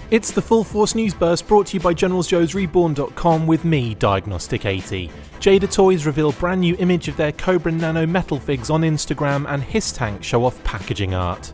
It's the Full Force News Burst brought to you by GeneralsJoesReborn.com with me, Diagnostic80. Jada Toys reveal brand new image of their Cobra Nano metal figs on Instagram, and HissTank show off packaging art.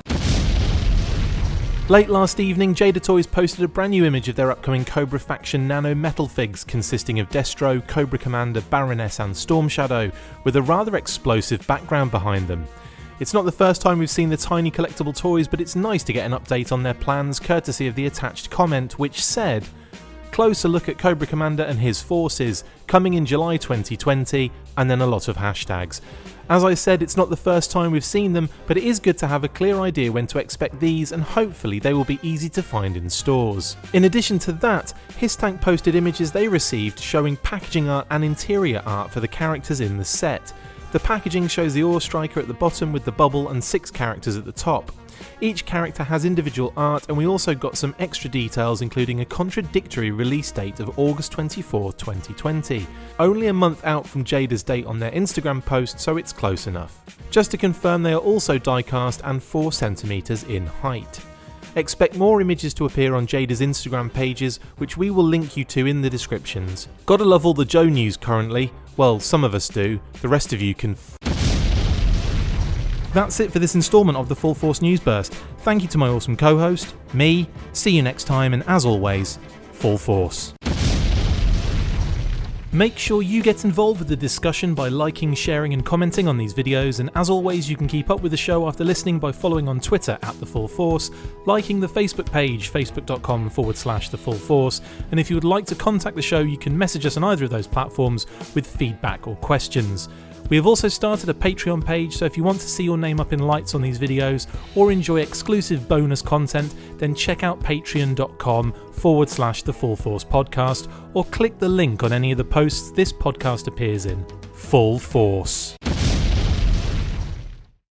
Late last evening, Jada Toys posted a brand new image of their upcoming Cobra Faction Nano metal figs consisting of Destro, Cobra Commander, Baroness and Storm Shadow, with a rather explosive background behind them. It's not the first time we've seen the tiny collectible toys, but it's nice to get an update on their plans courtesy of the attached comment, which said, "Closer look at Cobra Commander and his forces, coming in July 2020, and then a lot of hashtags. As I said, it's not the first time we've seen them, but it is good to have a clear idea when to expect these, and hopefully they will be easy to find in stores." In addition to that, HissTank posted images they received showing packaging art and interior art for the characters in the set. The packaging shows the Ore Striker at the bottom with the bubble and 6 characters at the top. Each character has individual art, and we also got some extra details, including a contradictory release date of August 24, 2020. Only a month out from Jada's date on their Instagram post, so it's close enough. Just to confirm, they are also die-cast and 4 centimeters in height. Expect more images to appear on Jada's Instagram pages, which we will link you to in the descriptions. Gotta love all the Joe news currently. Well, some of us do. The rest of you can That's it for this instalment of the Full Force News Burst. Thank you to my awesome co-host, me. See you next time, and as always, Full Force. Make sure you get involved with the discussion by liking, sharing and commenting on these videos, and as always you can keep up with the show after listening by following on Twitter @TheFullForce, liking the Facebook page facebook.com/TheFullForce, and if you would like to contact the show you can message us on either of those platforms with feedback or questions. We have also started a Patreon page, so if you want to see your name up in lights on these videos or enjoy exclusive bonus content, then check out patreon.com/TheFullForce podcast or click the link on any of the posts this podcast appears in. Full Force.